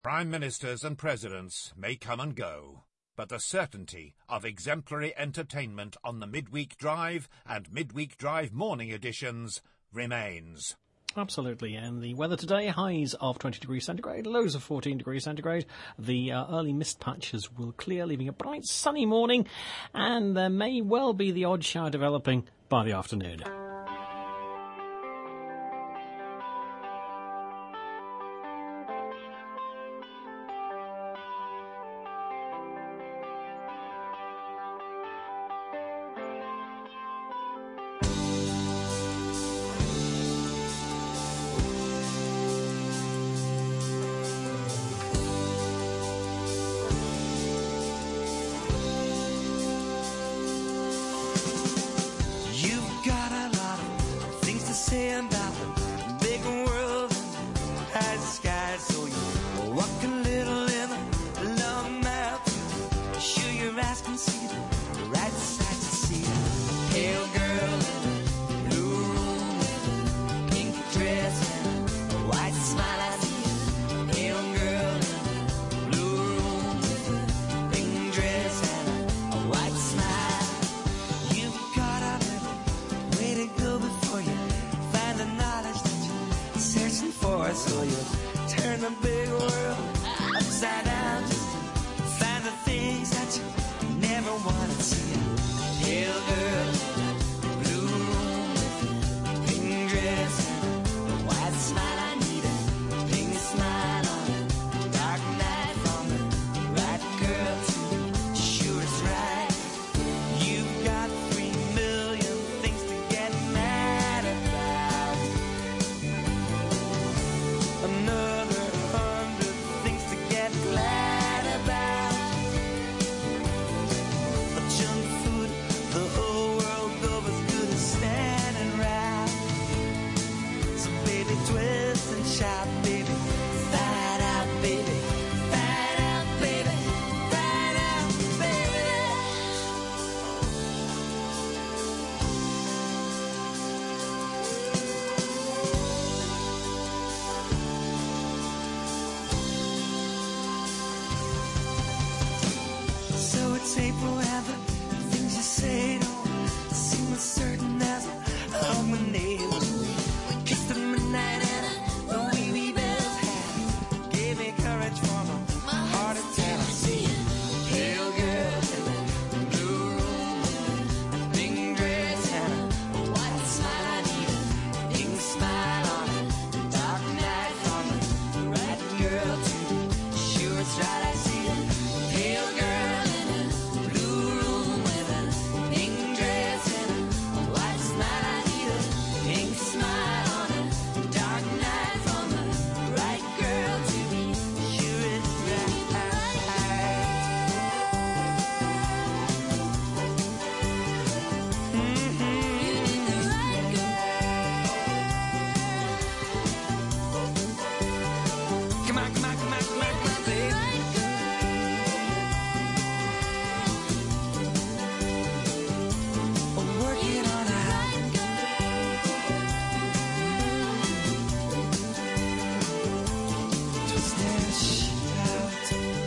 Prime ministers and presidents may come and go, but the certainty of exemplary entertainment on the Midweek Drive and Midweek Drive morning editions remains. Absolutely, and the weather today, highs of 20 degrees centigrade, lows of 14 degrees centigrade. The early mist patches will clear, leaving a bright sunny morning, and there may well be the odd shower developing by the afternoon. So you turn the big world upside down just to find the things that you never want to see. Pale girl, blue room, pink dress, a white smile. I need a pink smile on a dark night from the right girl too. Sure it's right. You've got 3 million things to get mad about. Another 100 things to get glad about. A junk food, the whole world over as good as standing round. So baby, twist and shout, baby, fight out, baby, fight out, baby, fight out, baby. So it's April and the things you say don't seem as certain as a harmony. We kissed at midnight and the wee bells had gave me courage for my heart attack. I see a pale girl in a blue room, a pink dress and a white smile. I need a pink smile on a dark night from the right girl too. Sure it's right. I see a pale girl in a blue room with a pink dress and a white smile. I need a pink smile on a dark night from the right girl to be sure it's right. You need the right girl. Come on, come on, come on, come on, come on, baby. Working on a just that shout.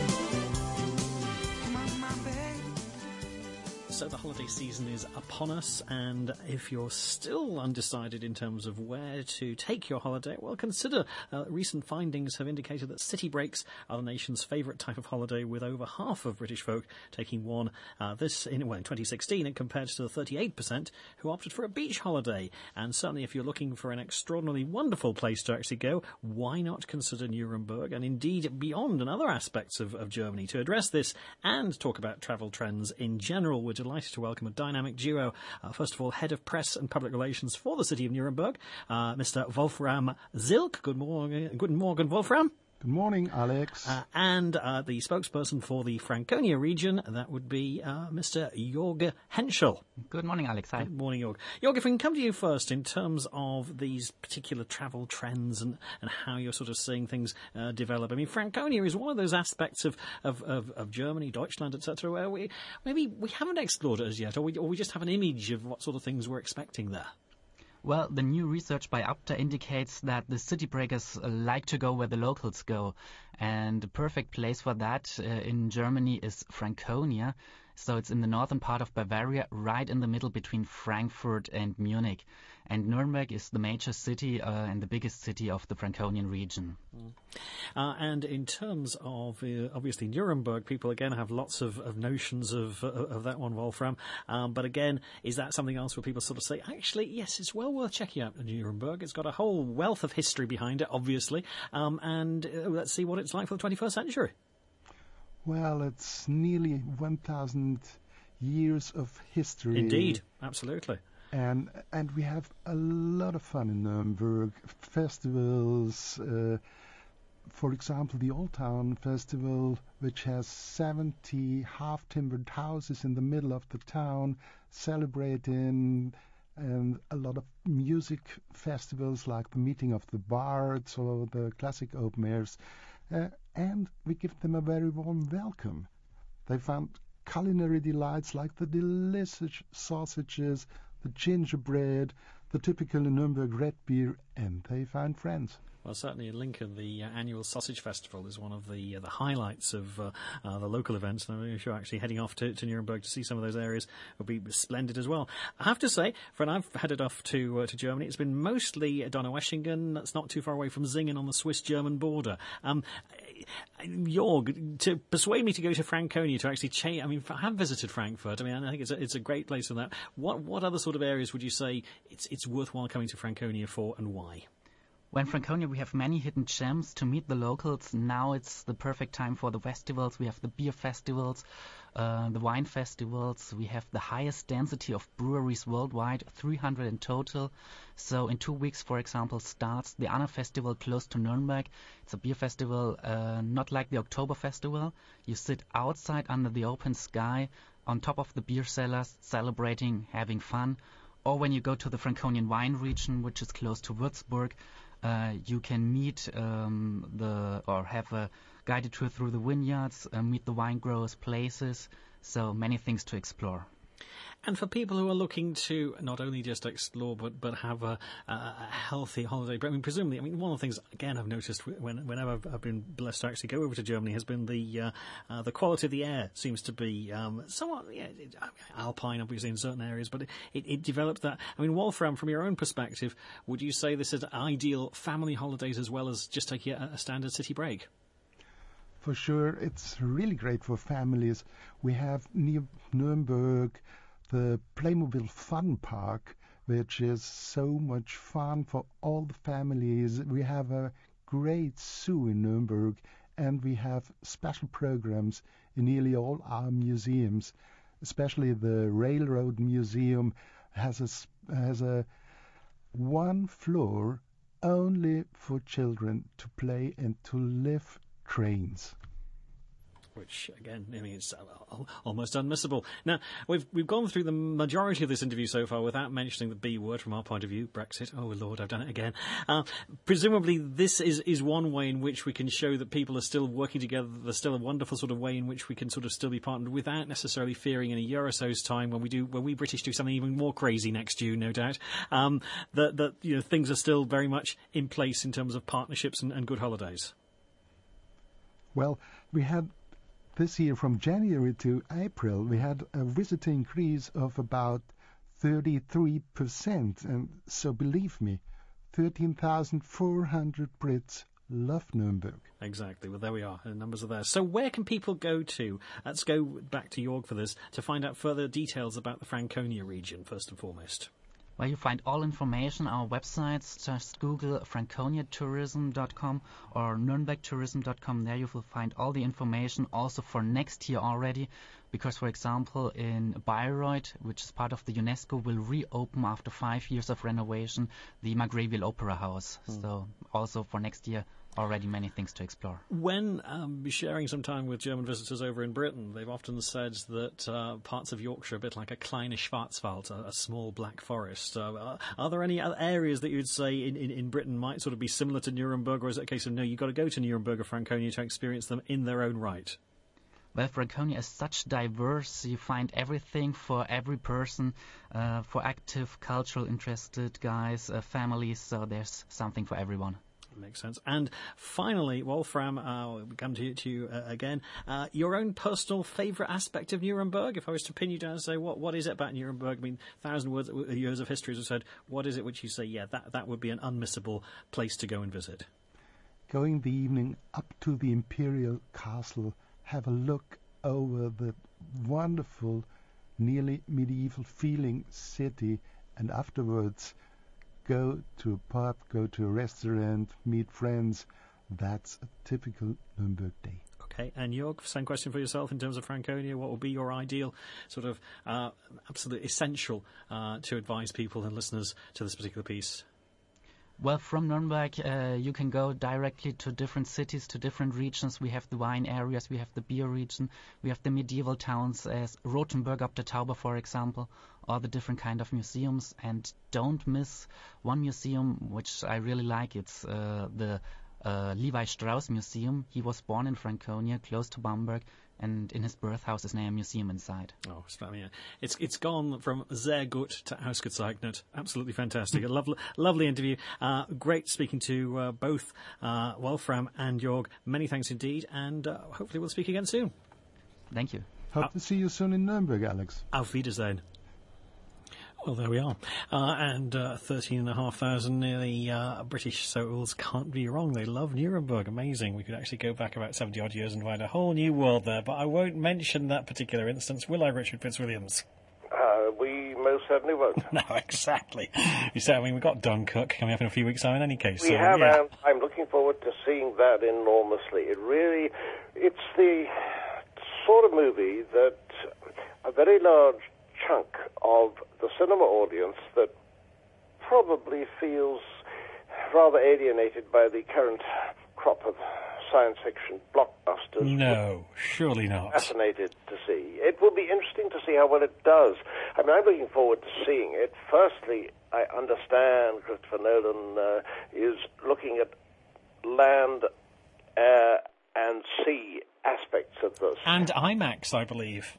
Come on, my baby. So the holiday season is upon us, and if you're still undecided in terms of where to take your holiday, well, consider recent findings have indicated that city breaks are the nation's favourite type of holiday, with over half of British folk taking one. In 2016, it compared to the 38% who opted for a beach holiday. And certainly if you're looking for an extraordinarily wonderful place to actually go, why not consider Nuremberg, and indeed beyond, and other aspects of Germany. To address this and talk about travel trends in general, we're delighted to welcome a dynamic duo. First of all, Head of Press and Public Relations for the city of Nuremberg, Mr. Wolfram Zilk. Good morning, Wolfram. Good morning, Alex. And the spokesperson for the Franconia region, that would be Mr. Jorg Henschel. Good morning, Alex. Hi. Good morning, Jorg. Jorg, if we can come to you first in terms of these particular travel trends and how you're sort of seeing things develop. I mean, Franconia is one of those aspects of Germany, Deutschland, etc., where we haven't explored it as yet, or we just have an image of what sort of things we're expecting there. Well, the new research by Apta indicates that the city breakers like to go where the locals go. And the perfect place for that in Germany is Franconia. So it's in the northern part of Bavaria, right in the middle between Frankfurt and Munich. And Nuremberg is the major city and the biggest city of the Franconian region. And in terms of, obviously, Nuremberg, people again have lots of notions of that one, Wolfram. But again, is that something else where people sort of say, actually, yes, it's well worth checking out Nuremberg. It's got a whole wealth of history behind it, obviously. And let's see what it's like for the 21st century. Well, it's nearly 1,000 years of history. Indeed, absolutely. And we have a lot of fun in Nuremberg. Festivals, for example, the Old Town Festival, which has 70 half-timbered houses in the middle of the town, celebrating, and a lot of music festivals like the Meeting of the Bards or the Classic Open Airs. And we give them a very warm welcome. They found culinary delights like the delicious sausages, the gingerbread, the typical Nuremberg red beer, and they find friends. Well, certainly in Lincoln, the annual Sausage Festival is one of the highlights of the local events. And I'm sure actually heading off to Nuremberg to see some of those areas will be splendid as well. I have to say, when I've headed off to Germany, it's been mostly Donaueschingen. That's not too far away from Singen on the Swiss-German border. Jörg, to persuade me to go to Franconia to actually change, I mean, I have visited Frankfurt. I mean, I think it's a great place for that. What other sort of areas would you say it's worthwhile coming to Franconia for, and why? Well, in Franconia, we have many hidden gems to meet the locals. Now it's the perfect time for the festivals. We have the beer festivals, the wine festivals. We have the highest density of breweries worldwide, 300 in total. So in 2 weeks, for example, starts the Anna Festival close to Nuremberg. It's a beer festival, not like the October Festival. You sit outside under the open sky on top of the beer cellars, celebrating, having fun. Or when you go to the Franconian wine region, which is close to Würzburg, you can meet or have a guided tour through the vineyards, meet the wine growers' places, so many things to explore. And for people who are looking to not only just explore but have a healthy holiday, but I mean, presumably, I mean, one of the things again I've noticed whenever I've been blessed to actually go over to Germany has been the quality of the air seems to be somewhat alpine, obviously in certain areas, but it developed that. I mean, Wolfram, from your own perspective, would you say this is ideal family holidays as well as just taking a standard city break? For sure, it's really great for families. We have near Nuremberg the Playmobil Fun Park, which is so much fun for all the families. We have a great zoo in Nuremberg, and we have special programs in nearly all our museums. Especially the Railroad Museum has a one floor only for children to play and to live trains. Which, again, I mean, it's almost unmissable. Now, we've gone through the majority of this interview so far without mentioning the B word from our point of view, Brexit. Oh, Lord, I've done it again. Presumably, this is one way in which we can show that people are still working together. There's still a wonderful sort of way in which we can sort of still be partnered without necessarily fearing in a year or so's time when we British do something even more crazy next June, no doubt, that you know, things are still very much in place in terms of partnerships and good holidays. Well, we had this year, from January to April, we had a visitor increase of about 33%. And so, believe me, 13,400 Brits love Nuremberg. Exactly. Well, there we are. The numbers are there. So where can people go to? Let's go back to Jörg for this, to find out further details about the Franconia region, first and foremost. Well, you find all information on our websites. Just Google franconiatourism.com or nurembergtourism.com. There you will find all the information also for next year already. Because, for example, in Bayreuth, which is part of the UNESCO, will reopen after 5 years of renovation the Margraville Opera House. So also for next year, already many things to explore. When sharing some time with German visitors over in Britain, they've often said that parts of Yorkshire are a bit like a kleine Schwarzwald, a small black forest. Are there any other areas that you would say in Britain might sort of be similar to Nuremberg, or is it a case of no, you've got to go to Nuremberg or Franconia to experience them in their own right? Well, Franconia is such diverse. You find everything for every person, for active, cultural interested guys, families, so there's something for everyone. Makes sense. And finally, Wolfram, we come to you again. Your own personal favourite aspect of Nuremberg? If I was to pin you down and say, what is it about Nuremberg? I mean, 1,000 years of history, as I said. What is it which you say, yeah, that would be an unmissable place to go and visit? Going the evening up to the Imperial Castle, have a look over the wonderful, nearly medieval feeling city, and afterwards go to a pub, go to a restaurant, meet friends. That's a typical Nuremberg day. Okay, and Jörg, same question for yourself in terms of Franconia. What would be your ideal sort of absolute essential to advise people and listeners to this particular piece? Well, from Nuremberg, you can go directly to different cities, to different regions. We have the wine areas, we have the beer region, we have the medieval towns as Rothenburg ob der Tauber, for example, or the different kind of museums. And don't miss one museum, which I really like. It's the Levi Strauss Museum. He was born in Franconia, close to Bamberg, and in his birth house is now a museum inside. Oh, it's gone from sehr gut to ausgezeichnet. Absolutely fantastic. A lovely interview. Great speaking to both Wolfram and Jörg. Many thanks indeed, and hopefully we'll speak again soon. Thank you. Hope to see you soon in Nuremberg, Alex. Auf Wiedersehen. Well, there we are. And 13,500 nearly British souls can't be wrong. They love Nuremberg. Amazing. We could actually go back about 70-odd years and find a whole new world there. But I won't mention that particular instance, will I, Richard Fitzwilliams? We most certainly won't. No, exactly. You said, we've got Dunkirk coming up in a few weeks' time in any case. We have, and I'm looking forward to seeing that enormously. It's the sort of movie that a very large chunk of the cinema audience that probably feels rather alienated by the current crop of science fiction blockbusters. No, surely not. Fascinated to see. It will be interesting to see how well it does. I mean, I'm looking forward to seeing it. Firstly, I understand Christopher Nolan is looking at land, air, and sea aspects of this. And IMAX, I believe.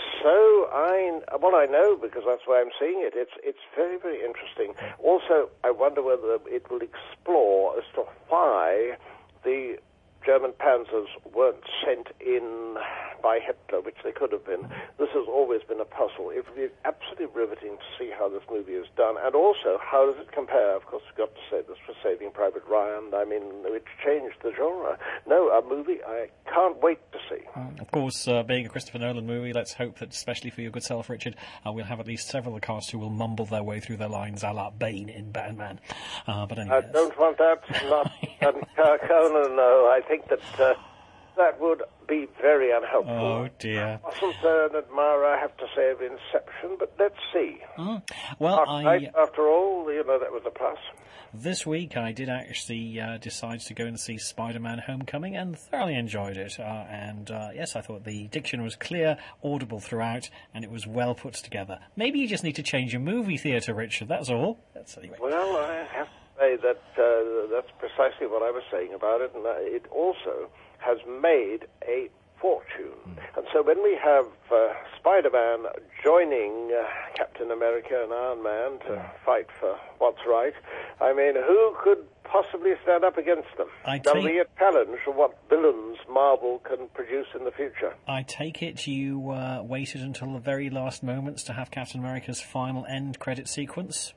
I know because that's why I'm seeing it. It's very, very interesting. Also, I wonder whether it will explore as to why the German panzers weren't sent in by Hitler, which they could have been. This has always been a puzzle. It will be absolutely riveting to see how this movie is done, and also how does it compare? Of course, we've got to say this was Saving Private Ryan. I mean, it changed the genre. No, a movie I can't wait to see. Of course, being a Christopher Nolan movie, let's hope that, especially for your good self, Richard, we'll have at least several of the cast who will mumble their way through their lines a la Bane in Batman. But anyway, I don't want that. Not Conan, no. I think that that would be very unhelpful. Oh, dear. I wasn't an admirer, I have to say, of Inception, but let's see. Well, after all, that was a plus. This week I did actually decide to go and see Spider-Man Homecoming and thoroughly enjoyed it. Yes, I thought the diction was clear, audible throughout, and it was well put together. Maybe you just need to change your movie theatre, Richard, that's all. Anyway. Well, I have to say that that's precisely what I was saying about it, and it also has made a fortune. And so when we have Spider-Man joining Captain America and Iron Man to fight for what's right, I mean, who could possibly stand up against them? There'll be a challenge for what villains Marvel can produce in the future. I take it you waited until the very last moments to have Captain America's final end credit sequence?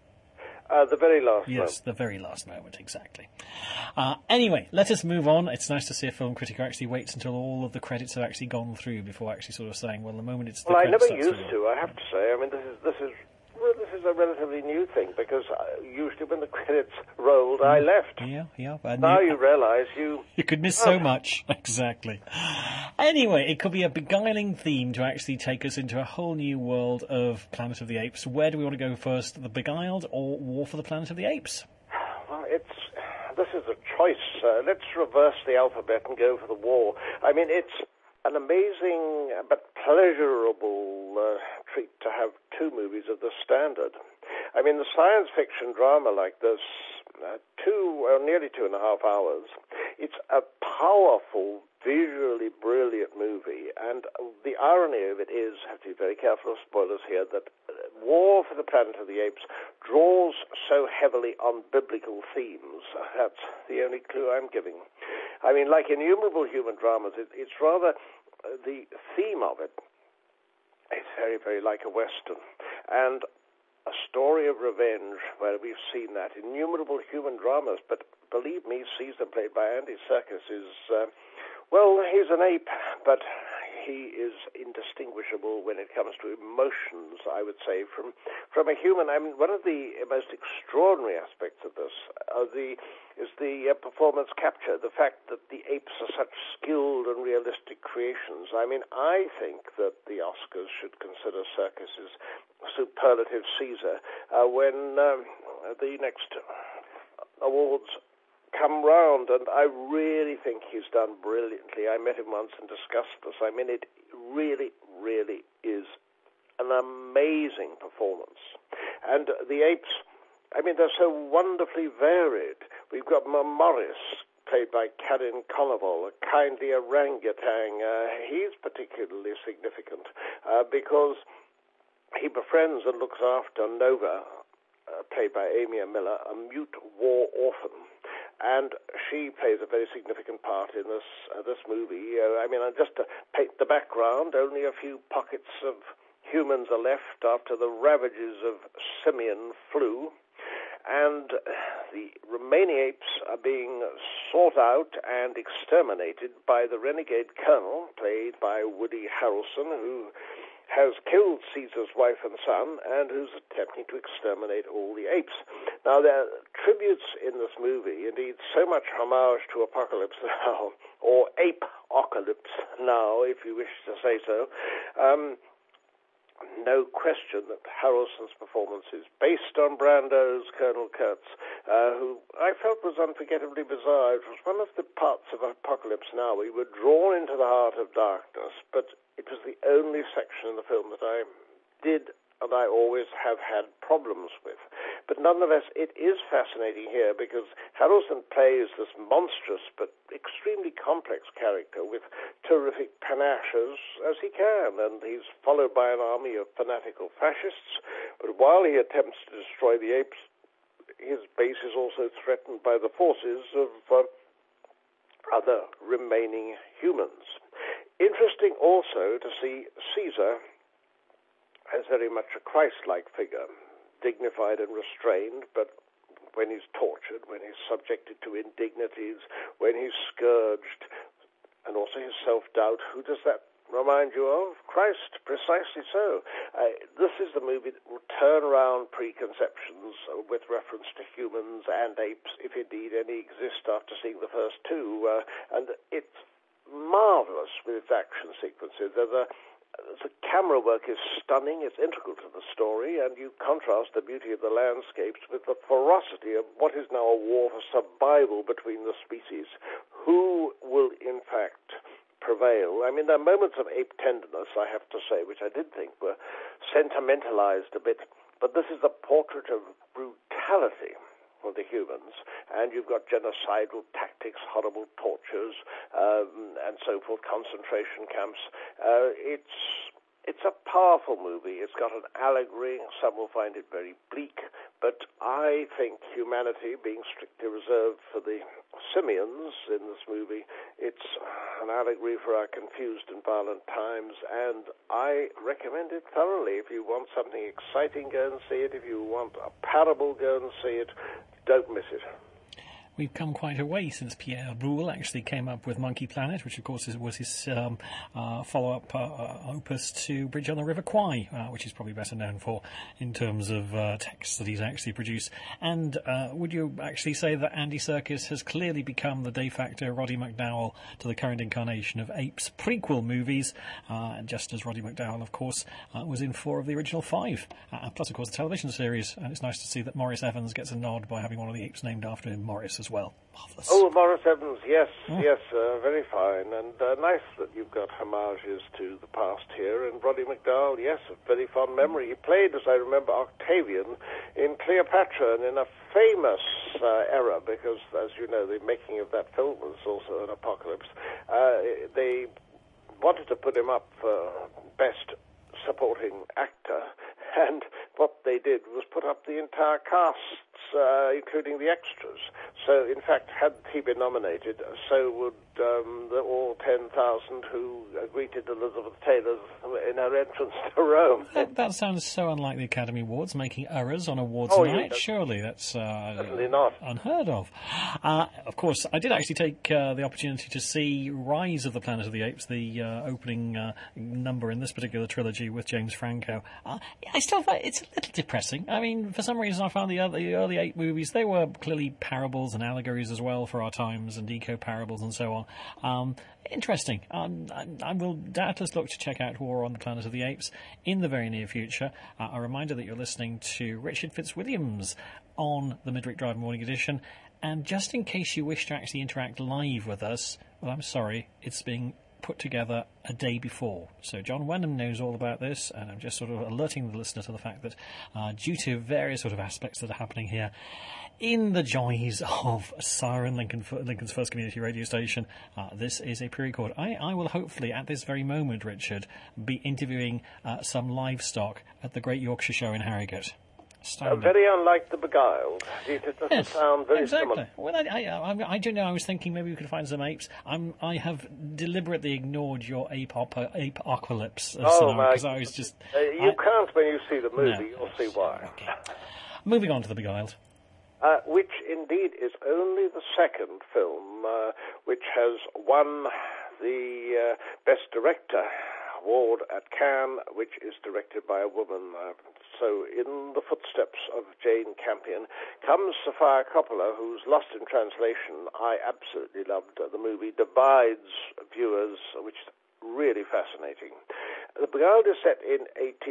The very last moment. Yes, the very last moment, exactly. Anyway, let us move on. It's nice to see a film critic who actually waits until all of the credits have actually gone through before actually sort of saying, well, the moment it's the credits... Well, I never used to, I have to say. I mean, this is a relatively new thing, because usually when the credits rolled, I left. Yeah. Now you realise you could miss so much. Exactly. Anyway, it could be a beguiling theme to actually take us into a whole new world of Planet of the Apes. Where do we want to go first, The Beguiled or War for the Planet of the Apes? Well, this is a choice. Let's reverse the alphabet and go for the war. I mean, it's an amazing but pleasurable treat to have two movies of this standard. I mean, the science fiction drama like this, nearly 2.5 hours, it's a powerful visually brilliant movie, and the irony of it is, I have to be very careful of spoilers here, that War for the Planet of the Apes draws so heavily on biblical themes. That's the only clue I'm giving. I mean, like innumerable human dramas, it's rather the theme of it. It's very, very like a Western. And a story of revenge, where we've seen that. Innumerable human dramas, but believe me, Caesar, played by Andy Serkis, is, well, he's an ape, but he is indistinguishable when it comes to emotions, I would say, from a human. I mean, one of the most extraordinary aspects of this is the performance capture, the fact that the apes are such skilled and realistic creations. I mean, I think that the Oscars should consider Serkis's superlative Caesar when the next awards come round, and I really think he's done brilliantly. I met him once and discussed this. I mean, it really, really is an amazing performance. And the apes, I mean, they're so wonderfully varied. We've got Morris, played by Karen Konoval, a kindly orangutan. He's particularly significant because he befriends and looks after Nova, played by Amy Miller, a mute war orphan. And she plays a very significant part in this movie. I mean, just to paint the background, only a few pockets of humans are left after the ravages of simian flu. And the remaining apes are being sought out and exterminated by the renegade colonel, played by Woody Harrelson, who has killed Caesar's wife and son, and who's attempting to exterminate all the apes. Now, there are tributes in this movie, indeed so much homage to Apocalypse Now, or Ape-ocalypse Now, if you wish to say so. No question that Harrelson's performance is based on Brando's Colonel Kurtz, who I felt was unforgettably bizarre. It was one of the parts of Apocalypse Now. We were drawn into the heart of darkness, but it was the only section in the film that I did and I always have had problems with. But nonetheless, it is fascinating here because Harrelson plays this monstrous but extremely complex character with terrific panache as he can, and he's followed by an army of fanatical fascists. But while he attempts to destroy the apes, his base is also threatened by the forces of other remaining humans. Interesting also to see Caesar as very much a Christ-like figure, dignified and restrained, but when he's tortured, when he's subjected to indignities, when he's scourged, and also his self-doubt, who does that remind you of? Christ, precisely so. This is the movie that will turn around preconceptions with reference to humans and apes, if indeed any exist after seeing the first two, and it's marvelous with its action sequences. The camera work is stunning, it's integral to the story, and you contrast the beauty of the landscapes with the ferocity of what is now a war for survival between the species. Who will, in fact, prevail? I mean, there are moments of ape tenderness, I have to say, which I did think were sentimentalized a bit, but this is a portrait of brutality of the humans, and you've got genocidal tactics, horrible tortures, and so forth, concentration camps. It's a powerful movie. It's got an allegory. Some will find it very bleak, but I think humanity, being strictly reserved for the simians in this movie, it's an allegory for our confused and violent times, and I recommend it thoroughly. If you want something exciting, go and see it. If you want a parable, go and see it. Don't miss it. We've come quite a way since Pierre Boulle actually came up with Monkey Planet, which of course was his follow-up opus to Bridge on the River Kwai, which he's probably better known for in terms of texts that he's actually produced. And would you actually say that Andy Serkis has clearly become the de facto Roddy McDowall to the current incarnation of Apes prequel movies, just as Roddy McDowall, of course, was in 4 of the original 5, plus, of course, the television series. And it's nice to see that Maurice Evans gets a nod by having one of the apes named after him, Morris, as well. Marvellous. Oh, Morris Evans, yes, very fine. And nice that you've got homages to the past here. And Roddy McDowall, yes, a very fond memory. He played, as I remember, Octavian in Cleopatra, and in a famous era, because, as you know, the making of that film was also an apocalypse. They wanted to put him up for Best Supporting Actor, and what they did was put up the entire casts, including the extras. So, in fact, had he been nominated, so would all 10,000 who greeted Elizabeth Taylor in her entrance to Rome. That sounds so unlike the Academy Awards, making errors on awards night. Surely that's certainly not unheard of. Of course, I did actually take the opportunity to see Rise of the Planet of the Apes, the opening number in this particular trilogy with James Franco. I still find it's a little depressing. I mean, for some reason I found the early ape movies, they were clearly parables and allegories as well for our times, and eco-parables and so on. Interesting. I will doubtless look to check out War on the Planet of the Apes in the very near future. A reminder that you're listening to Richard Fitzwilliams on the Midweek Drive Morning Edition. And just in case you wish to actually interact live with us, well, I'm sorry, it's being put together a day before. So John Wenham knows all about this, and I'm just sort of alerting the listener to the fact that due to various sort of aspects that are happening here in the joys of Siren, Lincoln's first community radio station, this is a pre-record. I will hopefully, at this very moment, Richard, be interviewing some livestock at the Great Yorkshire Show in Harrogate. Very unlike The Beguiled. It doesn't sound very similar. Well, I don't know. I was thinking maybe we could find some apes. I have deliberately ignored your ape-apocalypse scenario, because I was just... you can't when you see the movie. No, you'll see why. Okay. Moving on to The Beguiled. Which indeed is only the second film which has won the Best Director award at Cannes, which is directed by a woman. So in the footsteps of Jane Campion comes Sofia Coppola, who's Lost in Translation. I absolutely loved the movie, divides viewers, which is really fascinating. The Beguiled is set in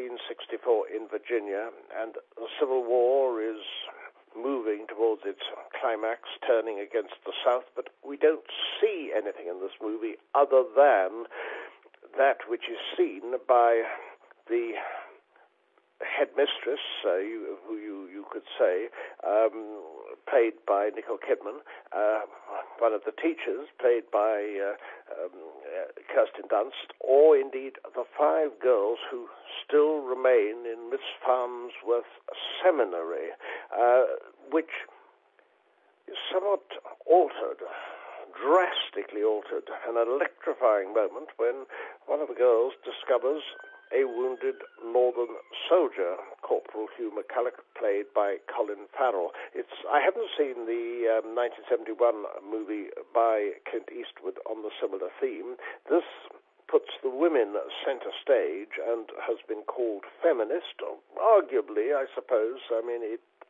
1864 in Virginia, and the Civil War is moving towards its climax, turning against the South, but we don't see anything in this movie other than that which is seen by the headmistress, who you could say, played by Nicole Kidman, one of the teachers, played by Kirsten Dunst, or indeed the 5 girls who still remain in Miss Farnsworth Seminary, which is somewhat altered, drastically altered, an electrifying moment when one of the girls discovers a wounded Northern soldier, Corporal Hugh McCulloch, played by Colin Farrell. I haven't seen the 1971 movie by Clint Eastwood on the similar theme. This puts the women center stage and has been called feminist, arguably, I suppose. I mean,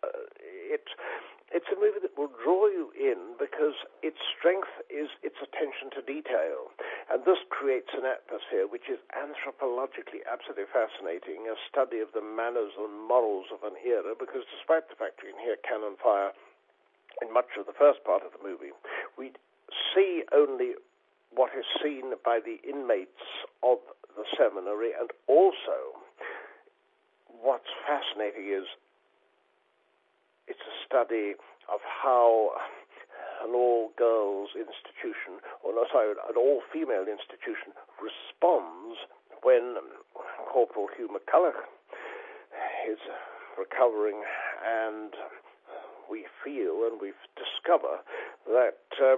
it's a movie that will draw you in because its strength is its attention to detail. And this creates an atmosphere which is anthropologically absolutely fascinating, a study of the manners and morals of an era, because despite the fact you can hear cannon fire in much of the first part of the movie, we see only what is seen by the inmates of the seminary, and also what's fascinating is it's a study of how an all-girls institution, or no, sorry, an all-female institution responds when Corporal Hugh McCulloch is recovering, and we feel and we discover that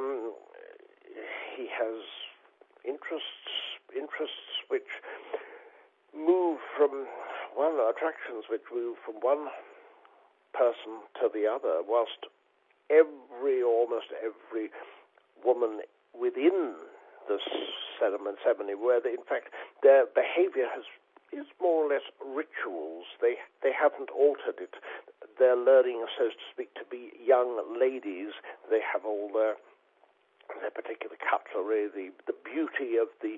he has interests which move from attractions which move from one person to the other, whilst almost every woman within this ceremony, where in fact their behavior is more or less rituals. They haven't altered it. They're learning, so to speak, to be young ladies. They have all their particular cutlery, the beauty of the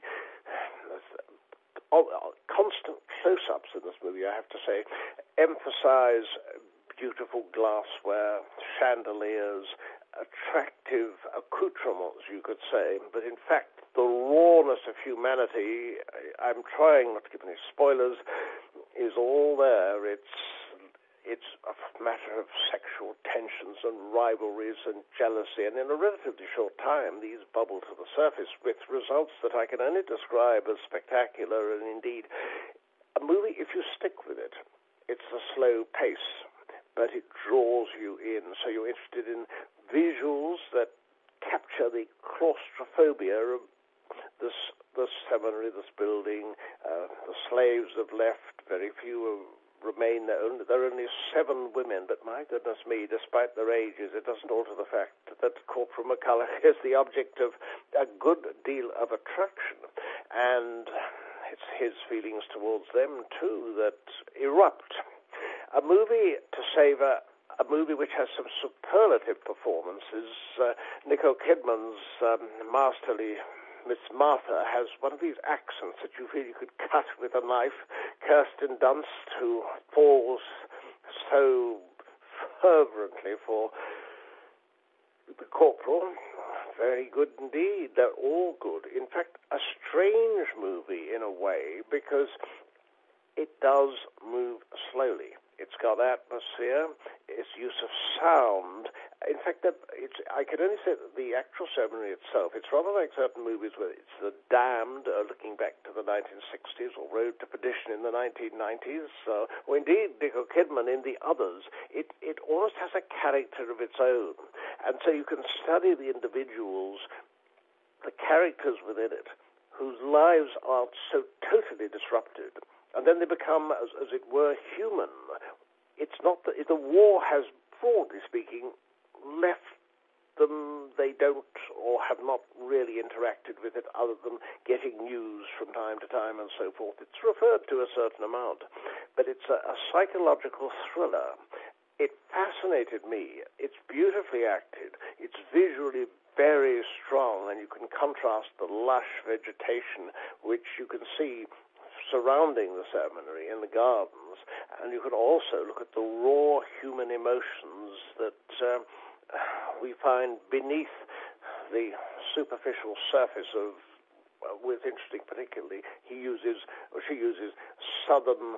constant close-ups in this movie, I have to say, emphasize beautiful glassware, chandeliers, attractive accoutrements, you could say, but in fact the rawness of humanity, I'm trying not to give any spoilers, is all there. It's a matter of sexual tensions and rivalries and jealousy, and in a relatively short time these bubble to the surface with results that I can only describe as spectacular. And indeed, a movie, if you stick with it, it's a slow pace, but it draws you in, so you're interested in visuals that capture the claustrophobia of this seminary, this building. The slaves have left, very few remain. There are only 7 women, but my goodness me, despite their ages, it doesn't alter the fact that Corporal McCulloch is the object of a good deal of attraction, and it's his feelings towards them, too, that erupt. A movie to savour, a movie which has some superlative performances. Nicole Kidman's masterly Miss Martha has one of these accents that you feel you could cut with a knife. Kirsten Dunst, who falls so fervently for the corporal, very good indeed. They're all good. In fact, a strange movie in a way, because it does move slowly. It's got atmosphere, its use of sound. In fact, I can only say that the actual ceremony itself, it's rather like certain movies where it's The Damned, looking back to the 1960s, or Road to Perdition in the 1990s, or indeed Nicole Kidman in the others. It almost has a character of its own. And so you can study the individuals, the characters within it, whose lives are so totally disrupted. And then they become, as it were, human. It's not that the war has, broadly speaking, left them. They don't or have not really interacted with it other than getting news from time to time and so forth. It's referred to a certain amount, but it's a psychological thriller. It fascinated me. It's beautifully acted. It's visually very strong, and you can contrast the lush vegetation, which you can see surrounding the seminary in the gardens, and you can also look at the raw human emotions that we find beneath the superficial surface of, with interesting particularly, she uses southern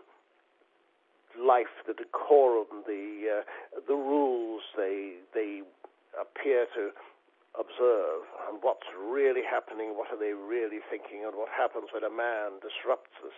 life, the decorum, the rules they appear to observe, and what's really happening, what are they really thinking, and what happens when a man disrupts this.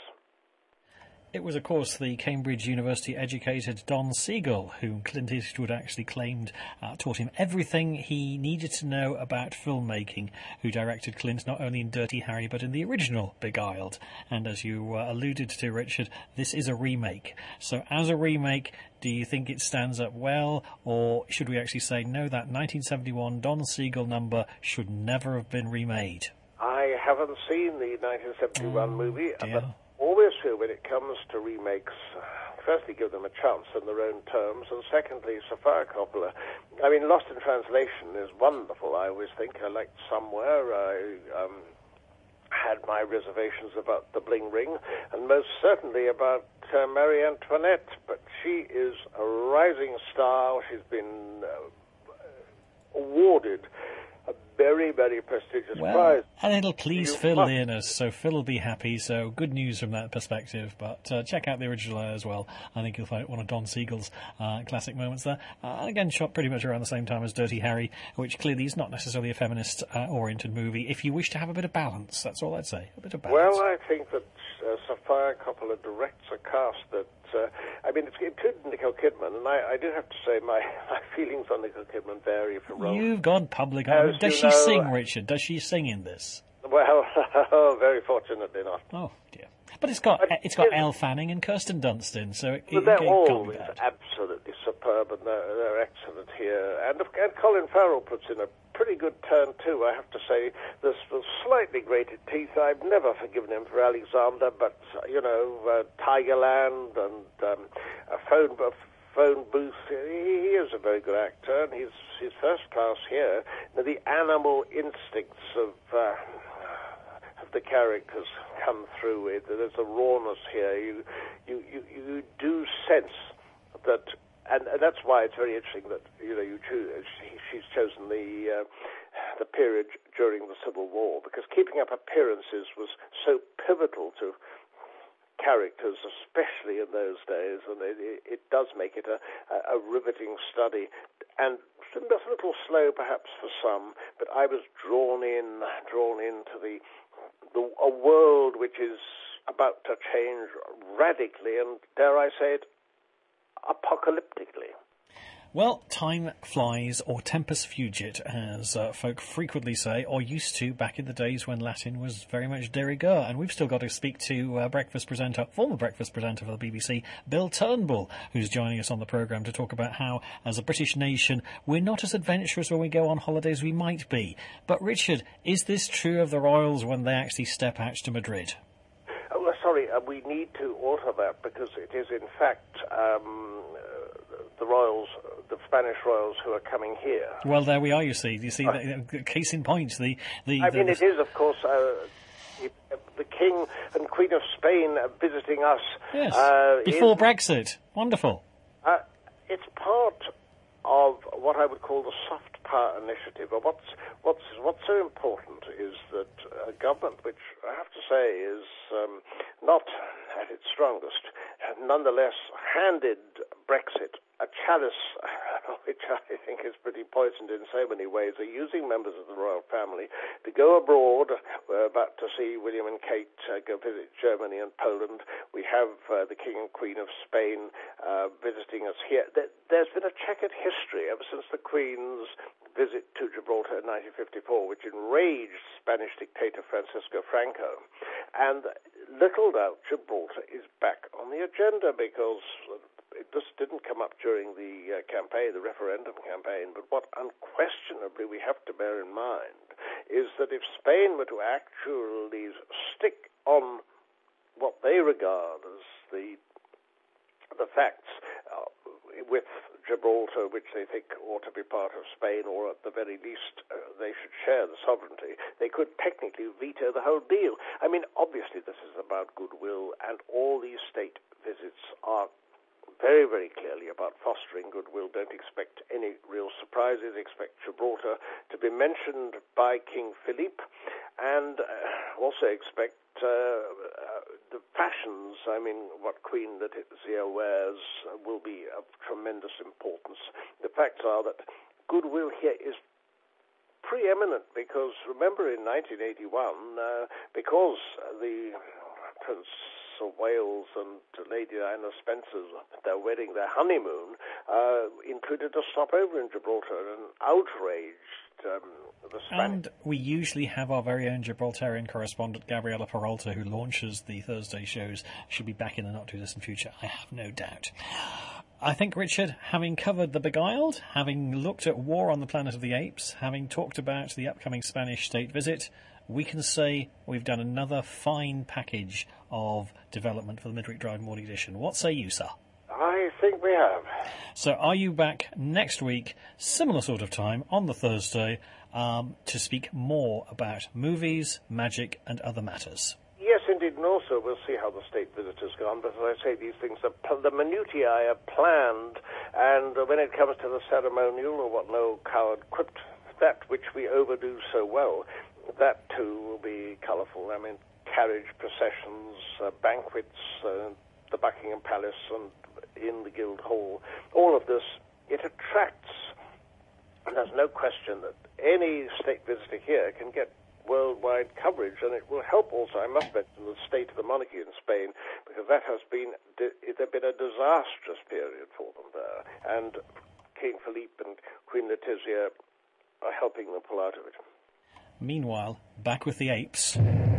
It was, of course, the Cambridge University-educated Don Siegel whom Clint Eastwood actually claimed taught him everything he needed to know about filmmaking, who directed Clint not only in Dirty Harry but in the original Beguiled. And as you alluded to, Richard, this is a remake. So as a remake, do you think it stands up well, or should we actually say, no, that 1971 Don Siegel number should never have been remade? I haven't seen the 1971 movie, dear. but always feel when it comes to remakes, firstly give them a chance on their own terms, and secondly, Sofia Coppola. I mean, Lost in Translation is wonderful, I always think. I liked Somewhere. I had my reservations about The Bling Ring, and most certainly about Marie Antoinette, but she is a rising star. She's been awarded a very, very prestigious prize. And it'll please Phil Learners, so Phil will be happy, so good news from that perspective. But check out the original as well. I think you'll find it one of Don Siegel's classic moments there. And again, shot pretty much around the same time as Dirty Harry, which clearly is not necessarily a feminist-oriented movie. If you wish to have a bit of balance, that's all I'd say, a bit of balance. Well, I think that Sofia Coppola directs a cast that, I mean, it's included Nicole Kidman, and I do have to say my feelings on Nicole Kidman vary from role. You've got public... Does she sing, Richard? Does she sing in this? Well, very fortunately not. Oh, dear. But it's got Elle Fanning and Kirsten Dunst in, so it they're can't be always bad. absolutely superb, and they're excellent here. And Colin Farrell puts in a pretty good turn, too, I have to say. There's slightly grated teeth. I've never forgiven him for Alexander, but, Tigerland and a phone booth. He is a very good actor, and he's first class here. Now, the animal instincts of the characters come through. There's a rawness here. You do sense that and that's why it's very interesting that she's chosen the period during the Civil War, because keeping up appearances was so pivotal to characters, especially in those days, and it does make it a riveting study, and a little slow perhaps for some, but I was drawn into a world which is about to change radically, and dare I say it, apocalyptically. Well, time flies, or tempus fugit, as folk frequently say, or used to back in the days when Latin was very much de rigueur. And we've still got to speak to former breakfast presenter for the BBC, Bill Turnbull, who's joining us on the programme to talk about how, as a British nation, we're not as adventurous when we go on holiday as we might be. But, Richard, is this true of the Royals when they actually step out to Madrid? Oh, sorry, we need to alter that, because it is, in fact, the Royals, the Spanish Royals, who are coming here. Well, there we are, you see, the case in point. It is, of course, the King and Queen of Spain visiting us. Yes, before Brexit. Wonderful. It's part of what I would call the soft power initiative. What's so important is that a government, which I have to say is not at its strongest, nonetheless handed Brexit a chalice which I think is pretty poisoned in so many ways. They're using members of the royal family to go abroad. We're about to see William and Kate go visit Germany and Poland. We have the King and Queen of Spain visiting us here. There's been a checkered history ever since the Queen's visit to Gibraltar in 1954, which enraged Spanish dictator Francisco Franco. And little doubt Gibraltar is back on the agenda, because this didn't come up during the campaign, the referendum campaign, but what unquestionably we have to bear in mind is that if Spain were to actually stick on what they regard as the facts with Gibraltar, which they think ought to be part of Spain, or at the very least they should share the sovereignty, they could technically veto the whole deal. I mean, obviously this is about goodwill, and all these state visits are very, very clearly about fostering goodwill. Don't expect any real surprises. Expect Gibraltar to be mentioned by King Philippe, and also expect the fashions. I mean, what Queen Letizia wears will be of tremendous importance. The facts are that goodwill here is preeminent, because remember in 1981, because the Prince of Wales and Lady Diana Spencer's their honeymoon, included a stopover in Gibraltar and outraged the Spanish. And we usually have our very own Gibraltarian correspondent, Gabriela Peralta, who launches the Thursday shows. She'll be back in the not-too-distant future, I have no doubt. I think, Richard, having covered The Beguiled, having looked at War on the Planet of the Apes, having talked about the upcoming Spanish state visit, we can say we've done another fine package of development for the Midweek Drive Morning Edition. What say you, sir? I think we have. So are you back next week, similar sort of time, on the Thursday, to speak more about movies, magic and other matters? Yes, indeed, and also we'll see how the state visit has gone, but as I say, these things, the minutiae are planned, and when it comes to the ceremonial, or what Noel Coward quipped, that which we overdo so well, that too will be colourful. I mean, carriage processions, banquets, the Buckingham Palace and in the Guildhall, all of this, it attracts, and there's no question that any state visitor here can get worldwide coverage, and it will help also, I must mention, the state of the monarchy in Spain, because that has been a disastrous period for them there, and King Philippe and Queen Letizia are helping them pull out of it. Meanwhile, back with the apes.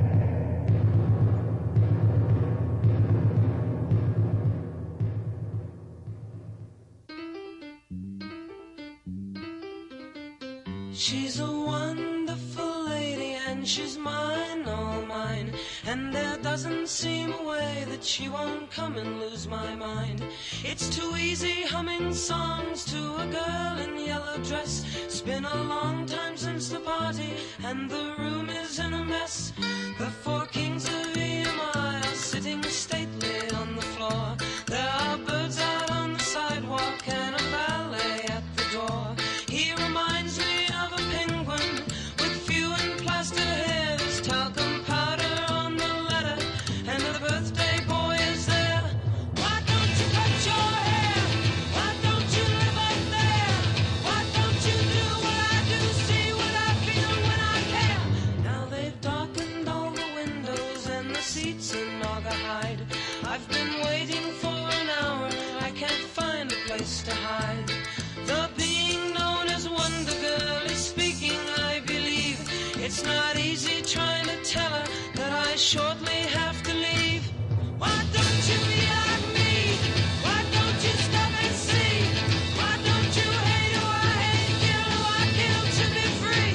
She's a wonderful lady and she's mine, all mine. And there doesn't seem a way that she won't come and lose my mind. It's too easy humming songs to a girl in yellow dress. It's been a long time since the party and the room is in a mess. The four kings of EMI are sitting stately on the floor. There are birds out on the sidewalk and shortly have to leave. Why don't you be like me? Why don't you stop and see? Why don't you hate who I hate, kill who I kill to be free?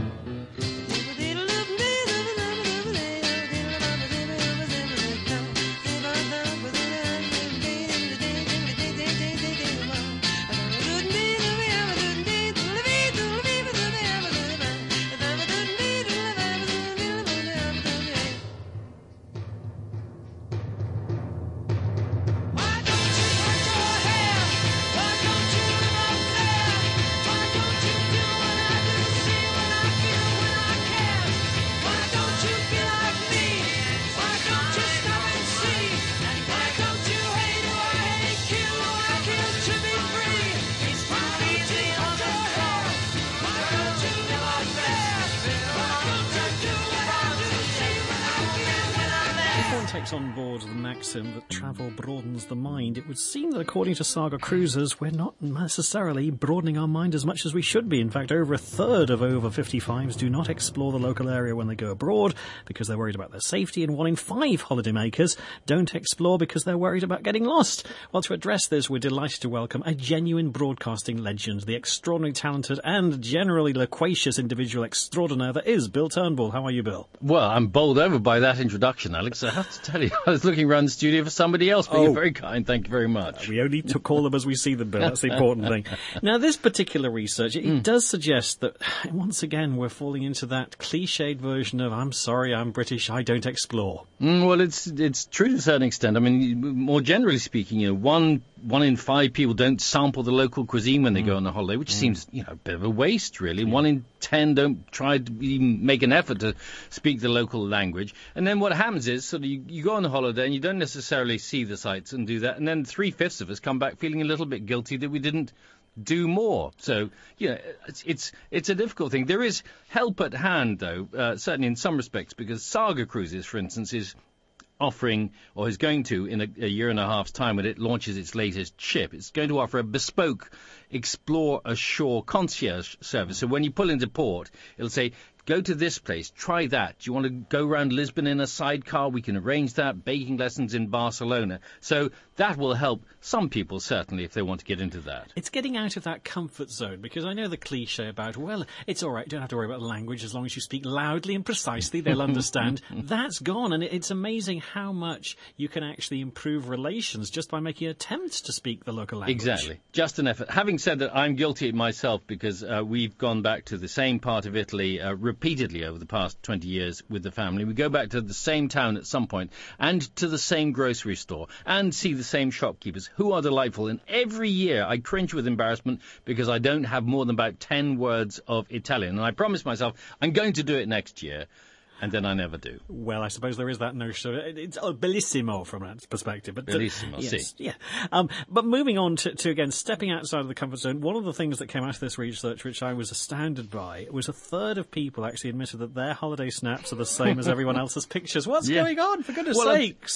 Takes on board the maxim that travel broadens the mind, it would seem that according to Saga Cruises, we're not necessarily broadening our mind as much as we should be. In fact, over a third of over 55s do not explore the local area when they go abroad because they're worried about their safety, and 1 in 5 holidaymakers don't explore because they're worried about getting lost. Well, to address this, we're delighted to welcome a genuine broadcasting legend, the extraordinarily talented and generally loquacious individual extraordinaire that is Bill Turnbull. How are you, Bill? Well, I'm bowled over by that introduction, Alex. I have to tell you, I was looking around the studio for somebody else, but you're very kind. Thank you very much. We only call them as we see them, Bill. That's the important thing. Now, this particular research, it does suggest that, once again, we're falling into that cliched version of, I'm sorry, I'm British, I don't explore. Well, it's true to a certain extent. I mean, more generally speaking, you know, one in 5 people don't sample the local cuisine when they go on a holiday, which seems, you know, a bit of a waste, really. 1 in 10 don't try to even make an effort to speak the local language. And then what happens is, sort of, you go on a holiday and you don't necessarily see the sights and do that, and then 3/5 of us come back feeling a little bit guilty that we didn't do more. So, you know, it's a difficult thing. There is help at hand, though, certainly in some respects, because Saga Cruises, for instance, is offering, or is going to, in a year and a half's time when it launches its latest ship, it's going to offer a bespoke Explore Ashore concierge service. So when you pull into port, it'll say, go to this place, try that. Do you want to go around Lisbon in a sidecar? We can arrange that. Baking lessons in Barcelona. So that will help some people, certainly, if they want to get into that. It's getting out of that comfort zone, because I know the cliche about, well, it's all right, don't have to worry about the language as long as you speak loudly and precisely, they'll understand. That's gone, and it's amazing how much you can actually improve relations just by making attempts to speak the local language. Exactly. Just an effort. Having said that, I'm guilty myself, because we've gone back to the same part of Italy repeatedly over the past 20 years with the family. We go back to the same town at some point, and to the same grocery store, and see the same shopkeepers, who are delightful. And every year I cringe with embarrassment because I don't have more than about 10 words of Italian. And I promised myself I'm going to do it next year. And then I never do. Well, I suppose there is that notion. It's bellissimo from that perspective. But bellissimo, yes, yeah. But moving on to, again, stepping outside of the comfort zone, one of the things that came out of this research, which I was astounded by, was a third of people actually admitted that their holiday snaps are the same as everyone else's pictures. What's going on, for goodness sakes?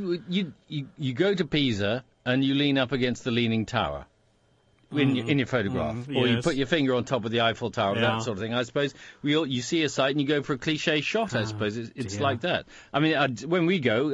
You go to Pisa and you lean up against the Leaning Tower. In your photograph, or you put your finger on top of the Eiffel Tower, that sort of thing. I suppose you see a site and you go for a cliche shot. I suppose it's like that. I mean, when we go,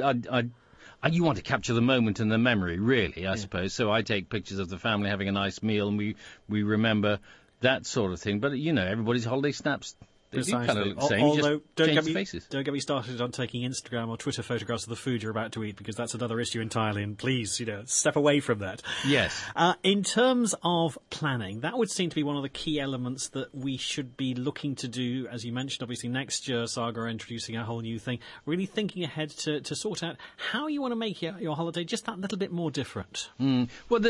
you want to capture the moment and the memory, really. I suppose so. I take pictures of the family having a nice meal, and we remember that sort of thing. But you know, everybody's holiday snaps. They do kind of look the same. Although, don't get me started on taking Instagram or Twitter photographs of the food you're about to eat, because that's another issue entirely, and please, step away from that. Yes. In terms of planning, that would seem to be one of the key elements that we should be looking to do. As you mentioned, obviously, next year, Saga are introducing a whole new thing, really thinking ahead to sort out how you want to make your holiday just that little bit more different. Well,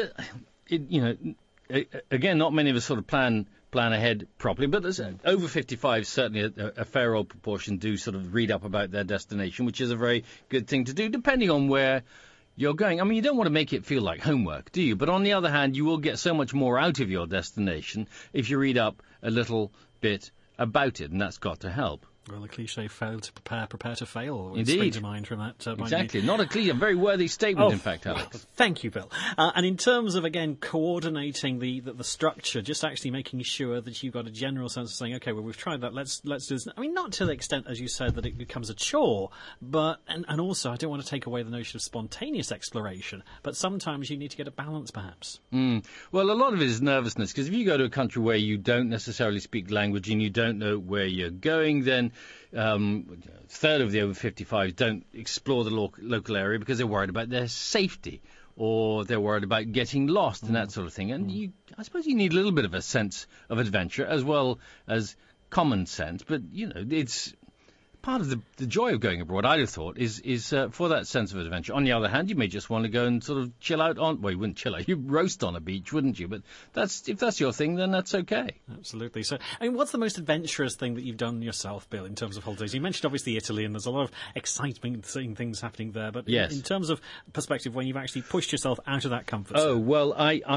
again, not many of us sort of plan ahead properly, but there's over 55, certainly a fair old proportion do sort of read up about their destination, which is a very good thing to do, depending on where you're going. I mean, you don't want to make it feel like homework, do you? But on the other hand, you will get so much more out of your destination if you read up a little bit about it, and that's got to help. Well, the cliche "fail to prepare, prepare to fail" Indeed. springs to mind from that. Exactly. Not a cliche, a very worthy statement, in fact, Alex. Thank you, Bill. And in terms of, again, coordinating the structure, just actually making sure that you've got a general sense of saying, okay, well, we've tried that, let's do this. I mean, not to the extent, as you said, that it becomes a chore, but, and also, I don't want to take away the notion of spontaneous exploration, but sometimes you need to get a balance, perhaps. Well, a lot of it is nervousness, because if you go to a country where you don't necessarily speak the language and you don't know where you're going, then a third of the over 55s don't explore the local area because they're worried about their safety, or they're worried about getting lost and that sort of thing. And I suppose you need a little bit of a sense of adventure as well as common sense. But, it's part of the joy of going abroad, I'd have thought, is for that sense of adventure. On the other hand, you may just want to go and sort of chill out well, you wouldn't chill out, you'd roast on a beach, wouldn't you? But if that's your thing, then that's okay. Absolutely. So, I mean, what's the most adventurous thing that you've done yourself, Bill, in terms of holidays? You mentioned, obviously, Italy, and there's a lot of excitement, seeing things happening there. But yes. in terms of perspective, when you've actually pushed yourself out of that comfort zone. Oh, well,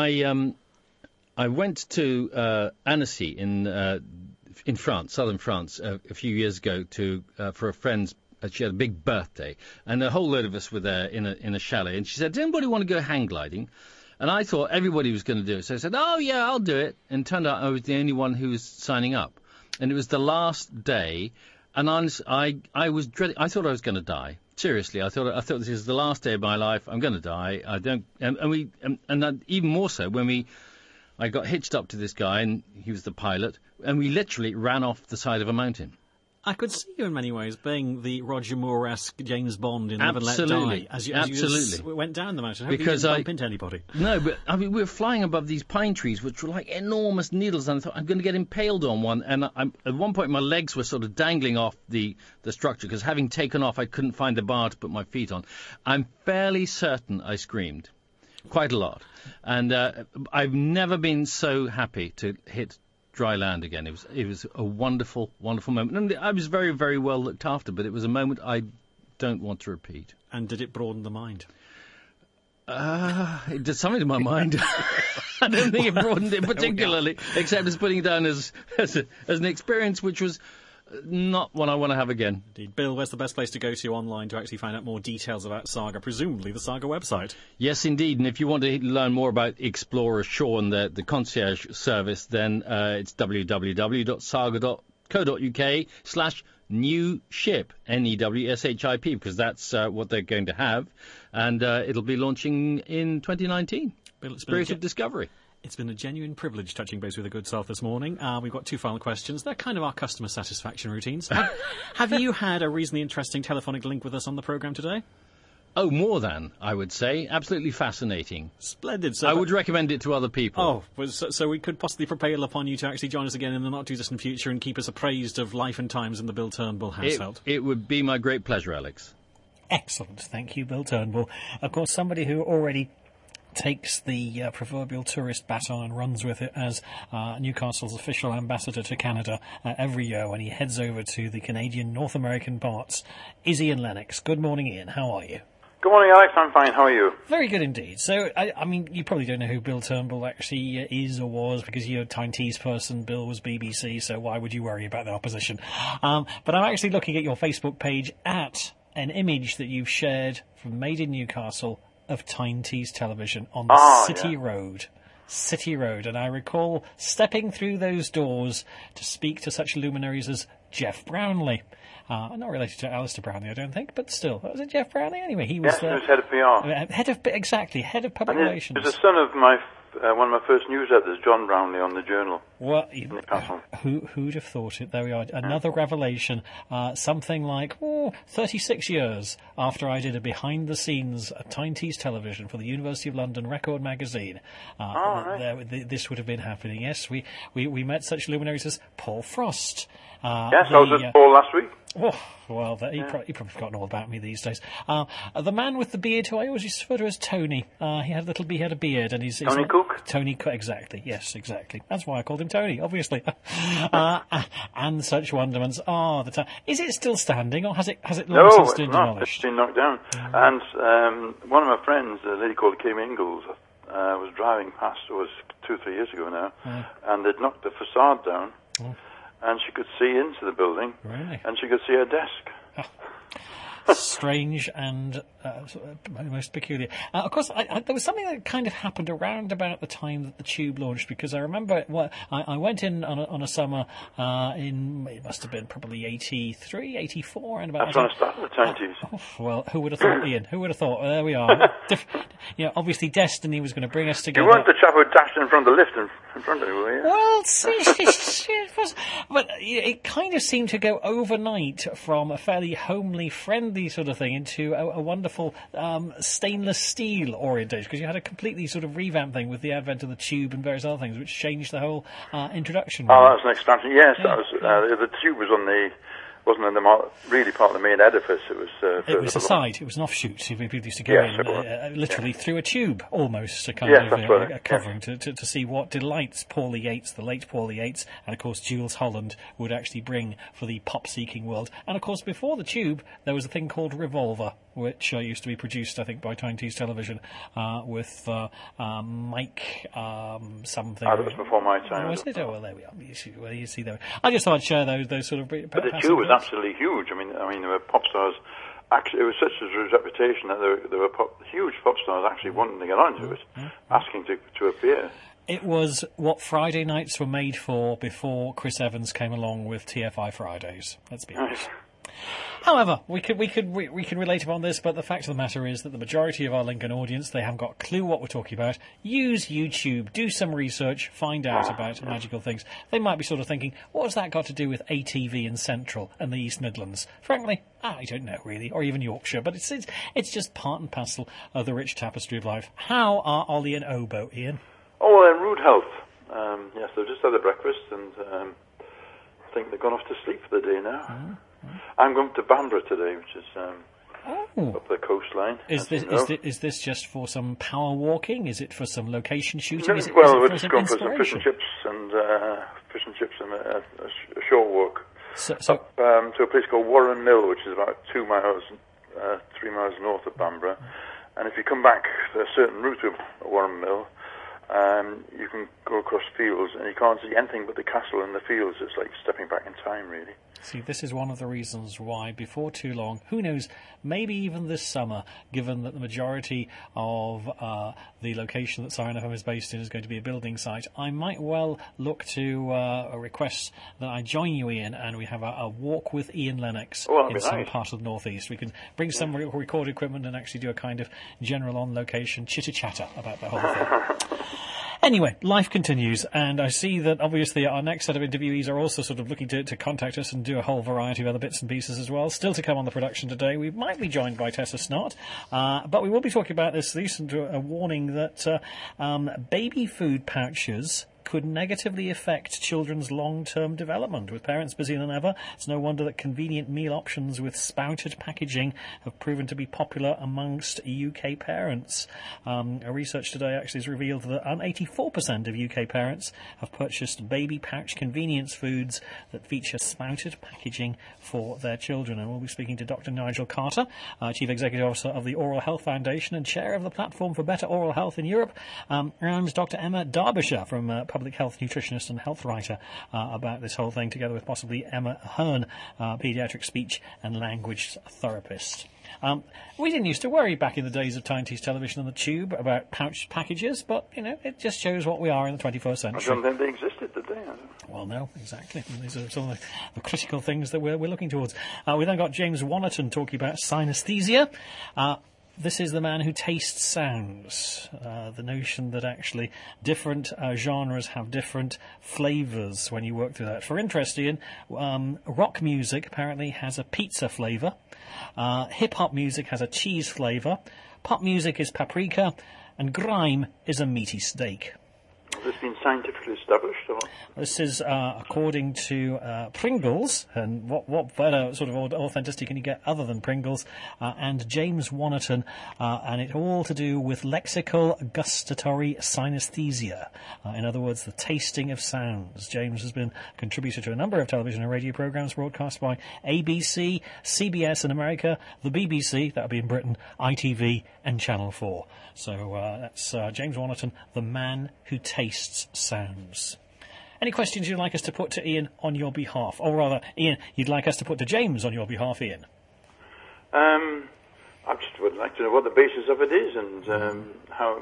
I went to Annecy in France, southern France, a few years ago for a friend's. She had a big birthday, and a whole load of us were there in a chalet. And she said, "Does anybody want to go hang gliding?" And I thought everybody was going to do it, so I said, "Oh yeah, I'll do it." And it turned out I was the only one who was signing up, and it was the last day. And I was dreading. I thought I was going to die. Seriously, I thought this is the last day of my life. I'm going to die. I don't. And even more so when I got hitched up to this guy, and he was the pilot, and we literally ran off the side of a mountain. I could see you in many ways being the Roger Moore-esque James Bond in Live and Let Die. As you just went down the mountain. Hopefully you didn't bump into anybody. No, but I mean, we were flying above these pine trees, which were like enormous needles, and I thought, I'm going to get impaled on one. And at one point, my legs were sort of dangling off the structure, because having taken off, I couldn't find the bar to put my feet on. I'm fairly certain I screamed. Quite a lot. And I've never been so happy to hit dry land again. It was a wonderful, wonderful moment. And I was very, very well looked after, but it was a moment I don't want to repeat. And did it broaden the mind? It did something to my mind. I don't think it broadened it particularly, except as putting it down as an experience which was not one I want to have again. Indeed. Bill, where's the best place to go to online to actually find out more details about Saga? Presumably the Saga website. Yes, indeed. And if you want to learn more about Explorer Sean, the concierge service, then it's www.saga.co.uk/new ship, NEWSHIP, because that's what they're going to have. And it'll be launching in 2019. Bill, Spirit of Discovery. It's been a genuine privilege touching base with a good self this morning. We've got two final questions. They're kind of our customer satisfaction routines. Have you had a reasonably interesting telephonic link with us on the programme today? Oh, more than, I would say. Absolutely fascinating. Splendid. So I would recommend it to other people. Oh, so we could possibly prevail upon you to actually join us again in the not-too-distant future and keep us appraised of life and times in the Bill Turnbull household. It would be my great pleasure, Alex. Excellent. Thank you, Bill Turnbull. Of course, somebody who already takes the proverbial tourist baton and runs with it as Newcastle's official ambassador to Canada every year when he heads over to the Canadian North American parts, is Ian Lennox. Good morning, Ian. How are you? Good morning, Alex. I'm fine. How are you? Very good indeed. So, I mean, you probably don't know who Bill Turnbull actually is or was, because you're a Tyne Tees person. Bill was BBC, so why would you worry about the opposition? But I'm actually looking at your Facebook page at an image that you've shared from Made in Newcastle of Tyne Tees Television on the City Road, and I recall stepping through those doors to speak to such luminaries as Jeff Brownlee. Not related to Alistair Brownlee, I don't think, but still. Was it Jeff Brownlee? Anyway, he was... Yes, he was head of PR. Head of public relations. He was the son of one of my first newsletters, John Brownlee, on the Journal. Well, who'd have thought it? There we are. Another revelation. Something like 36 years after I did a behind-the-scenes at Tyne Tees Television for the University of London Record magazine. This would have been happening. Yes, we met such luminaries as Paul Frost. Yes, I was at Paul last week. Oh, well, he probably forgotten all about me these days. The man with the beard, who I always used to refer to as Tony. He had a beard, and he's Tony Cook. Tony Cook, exactly. Yes, exactly. That's why I called him Tony, obviously. And such wonderments. The time. Is it still standing, or has it long since been demolished? It's been knocked down. And one of my friends, a lady called Kim Ingalls, was driving past. It was 2-3 years ago now, and they'd knocked the facade down. and she could see into the building, Really? and she could see her desk. Strange and most peculiar. Of course, there was something that kind of happened around about the time that the Tube launched, because I remember I went in on a summer it must have been probably 83, 84, and about. That's when I started the 90s. Well, who would have thought, Ian? Who would have thought? There we are. Obviously, destiny was going to bring us together. You weren't the chap who dashed in front of the lift in front of you, were you? Well, it was, but it kind of seemed to go overnight from a fairly homely, friendly sort of thing into a wonderful stainless steel orientation, because you had a completely sort of revamped thing with the advent of the Tube and various other things, which changed the whole introduction. Oh, that was an expansion. Yes, that was the Tube was wasn't in really part of the main edifice. It was a side. It was an offshoot. People used to go in literally through a tube, almost, a kind of covering to see what delights Paulie Yates, the late Paulie Yates, and of course Jules Holland would actually bring for the pop-seeking world. And of course, before the Tube, there was a thing called Revolver, which used to be produced, I think, by Tyne-Tees Television, with Mike something. That was before my time. Was it? Oh, well, there we are. You see there. I just thought I'd share those sort of. But the Tube was absolutely huge. I mean, there were pop stars. Actually, it was such a reputation that there were huge pop stars actually wanting to get onto it, asking to appear. It was what Friday nights were made for before Chris Evans came along with TFI Fridays. Let's be honest. However, we can relate upon this, but the fact of the matter is that the majority of our Lincoln audience, they haven't got a clue what we're talking about. Use YouTube, do some research, find out about magical things. They might be sort of thinking, what's that got to do with ATV in Central and the East Midlands? Frankly, I don't know really, or even Yorkshire, but it's just part and parcel of the rich tapestry of life. How are Ollie and Obo, Ian? Oh, well, in rude health. Yes, they've just had their breakfast and I think they've gone off to sleep for the day now. I'm going to Bamborough today, which is up the coastline. Is this just for some power walking? Is it for some location shooting? No, we're just going for some fish and chips and a shore walk up to a place called Warren Mill, which is about 3 miles north of Bamborough. And if you come back a certain route of Warren Mill, you can go across fields and you can't see anything but the castle and the fields. It's like stepping back in time, really. See, this is one of the reasons why, before too long, who knows, maybe even this summer, given that the majority of the location that Siren FM is based in is going to be a building site, I might well look to a request that I join you, Ian, and we have a walk with Ian Lennox in some part of the northeast. We can bring some record equipment and actually do a kind of general on-location chitter-chatter about the whole thing. Anyway, life continues, and I see that obviously our next set of interviewees are also sort of looking to contact us and do a whole variety of other bits and pieces as well. Still to come on the production today. We might be joined by Tessa Snott, but we will be talking about this recent warning that baby food pouches could negatively affect children's long-term development. With parents busier than ever, it's no wonder that convenient meal options with spouted packaging have proven to be popular amongst UK parents. A research today actually has revealed that 84% of UK parents have purchased baby pouch convenience foods that feature spouted packaging for their children. And we'll be speaking to Dr. Nigel Carter, Chief Executive Officer of the Oral Health Foundation and Chair of the Platform for Better Oral Health in Europe, and Dr. Emma Derbyshire from Public Health nutritionist and health writer about this whole thing, together with possibly Emma Hearn, paediatric speech and language therapist. We didn't used to worry back in the days of Tyne-Tees Television and the Tube about pouch packages, but, it just shows what we are in the 21st century. I don't think they existed, did they? Well, no, exactly. These are some of the critical things that we're looking towards. We then got James Wannerton talking about synesthesia. This is the man who tastes sounds. The notion that actually different genres have different flavours when you work through that. For interest, Ian, rock music apparently has a pizza flavour. Hip-hop music has a cheese flavour. Pop music is paprika. And grime is a meaty steak. Has this been scientifically established? Or? This is according to Pringles, and what better sort of authenticity can you get other than Pringles, and James Wannerton, and it all to do with lexical gustatory synesthesia. In other words, the tasting of sounds. James has been a contributor to a number of television and radio programmes broadcast by ABC, CBS in America, the BBC, that would be in Britain, ITV, and Channel 4. So that's James Wannerton, the man who tastes sounds. Any questions you'd like us to put to Ian on your behalf? Or rather, Ian, you'd like us to put to James on your behalf, Ian? I just would like to know what the basis of it is and how...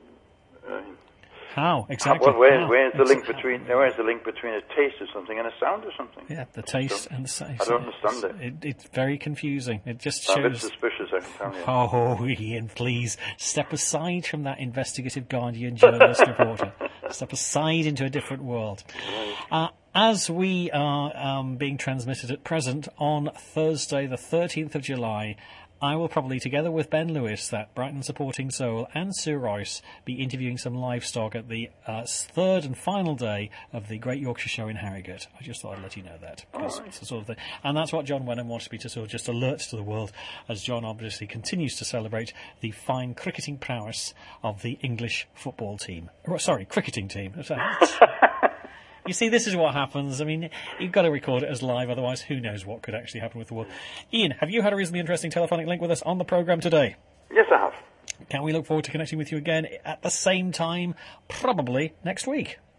How exactly? Where's the link between a taste of something and a sound of something? Yeah, the taste and the sound. I don't understand it. It's very confusing. It just I'm shows. a bit suspicious, I can tell you. Oh, Ian, please step aside from that investigative Guardian journalist reporter. Step aside into a different world. As we are being transmitted at present on Thursday, the 13th of July. I will probably, together with Ben Lewis, that Brighton supporting soul, and Sue Royce, be interviewing some livestock at the third and final day of the Great Yorkshire Show in Harrogate. I just thought I'd let you know that. It's the sort of thing. And that's what John Wenham wants me to sort of just alert to the world, as John obviously continues to celebrate the fine cricketing prowess of the English football team. Sorry, cricketing team. You see, this is what happens. I mean, you've got to record it as live, otherwise who knows what could actually happen with the world. Ian, have you had a reasonably interesting telephonic link with us on the programme today? Yes, I have. Can we look forward to connecting with you again at the same time, probably next week?